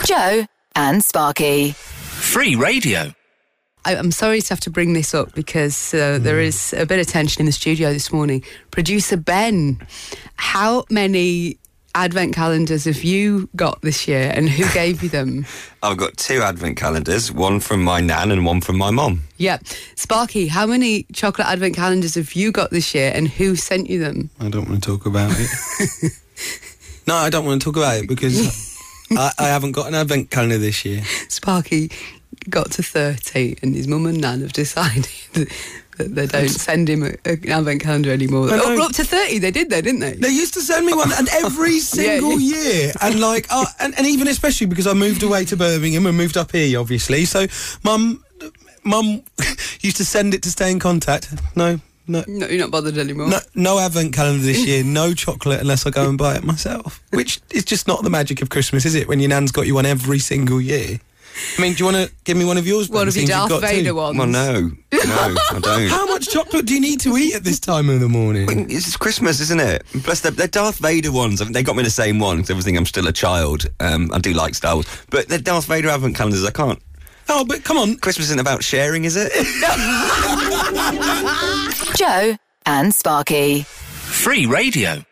Joe and Sparky. Free radio. I'm sorry to have to bring this up because there is a bit of tension in the studio this morning. Producer Ben, how many advent calendars have you got this year and who gave you them? I've got 2 advent calendars, one from my nan and one from my mum. Yeah. Sparky, how many chocolate advent calendars have you got this year and who sent you them? I don't want to talk about it. No, I don't want to talk about it because I haven't got an advent calendar this year. Sparky got to 30 and his mum and nan have decided that they don't send him an advent calendar anymore. Up to 30 they did, didn't they? They used to send me one, and every single year, and and even especially because I moved away to Birmingham and moved up here, obviously. So, Mum used to send it to stay in contact. No, you're not bothered anymore. No advent calendar this year. No chocolate unless I go and buy it myself. Which is just not the magic of Christmas, is it? When your nan's got you one every single year. I mean, do you want to give me one of yours? One of your Darth Vader ones? Well, no, I don't. How much chocolate do you need to eat at this time of the morning? It's Christmas, isn't it? Plus, they're Darth Vader ones. I mean, they got me the same one because everything I'm still a child. I do like Star Wars. But they're Darth Vader advent calendars, I can't. Oh, but come on. Christmas isn't about sharing, is it? Joe and Sparky. Free radio.